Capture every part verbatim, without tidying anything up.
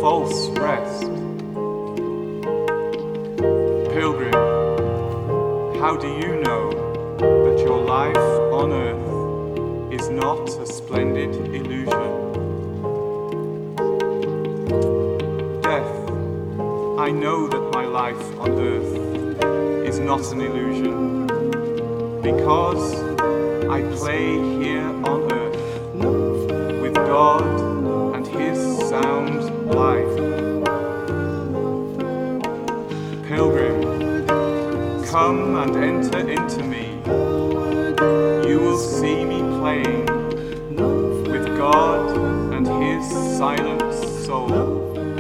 false rest. Pilgrim, how do you know that your life on earth is not a splendid illusion? Death, I know that my life on earth is not an illusion, because I play here on earth with God and His sound life. Pilgrim, come and enter into me. You will see me playing with God and His silent soul.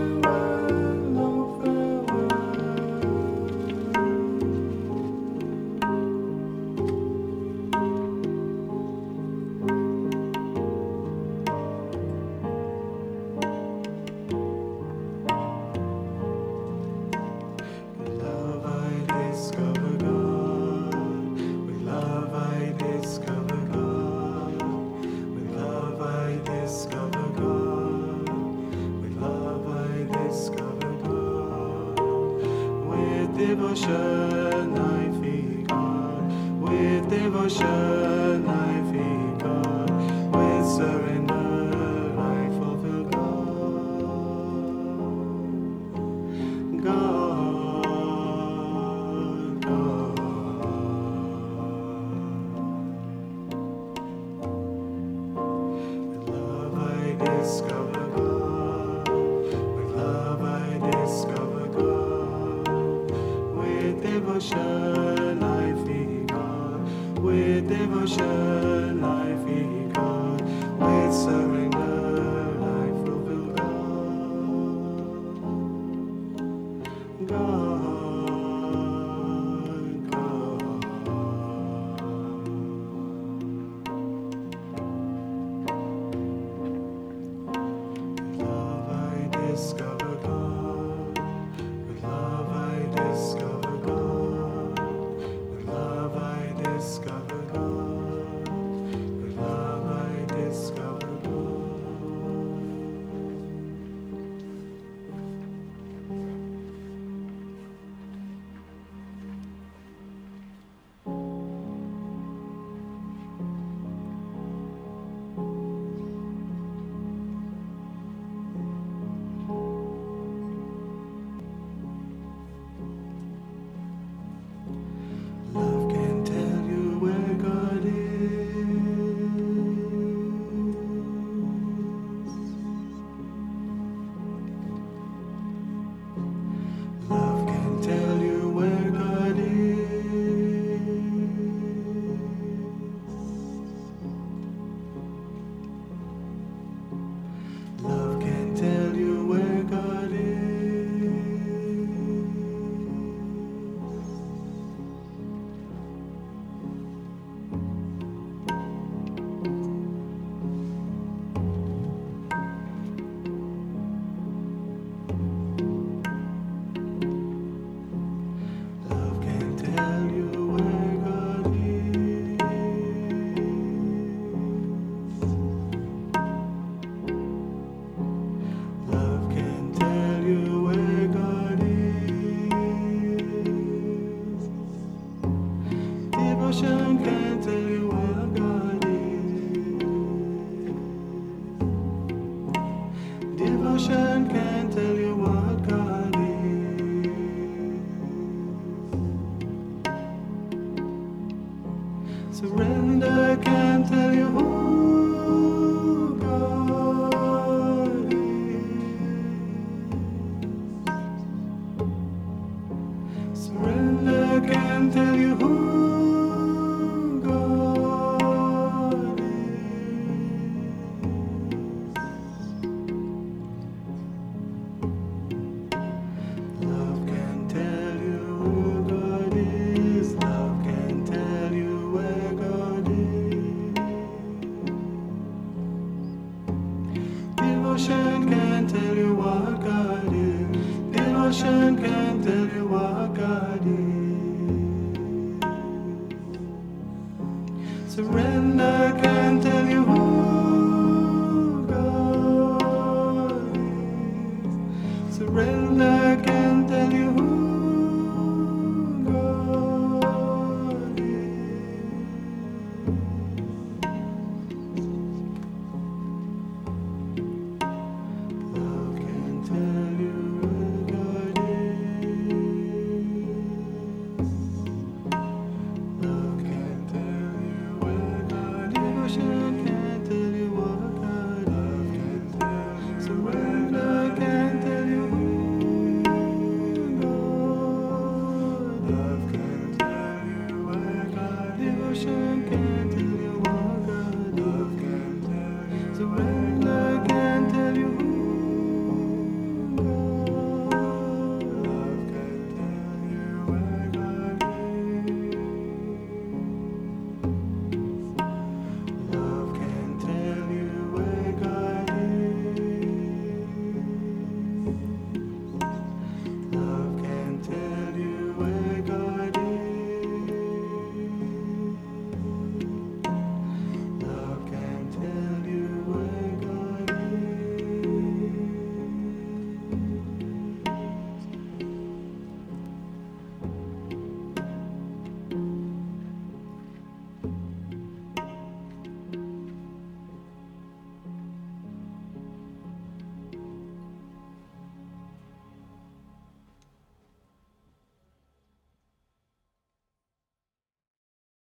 Devotion I feed God, with devotion I feed God, with surrender I fulfill God, God, God. With love I discover God, with love I discover God. With devotion I feed God, with devotion I feed God, with surrender I fulfill God, God, God. With love I discover God, with love I discover God. With love I discover God. With love I discover God. Love can tell you where God is. Love can tell you where God is. Love can tell you where God is. Love can tell you where God is. Love can tell you where God is. Devotion can tell you where God is. Devotion can tell you what God is. Surrender can tell you who God is. Surrender can tell you who God is. Love can tell you who God is. Love can tell you where God is. Devotion can tell you what God is. Devotion can tell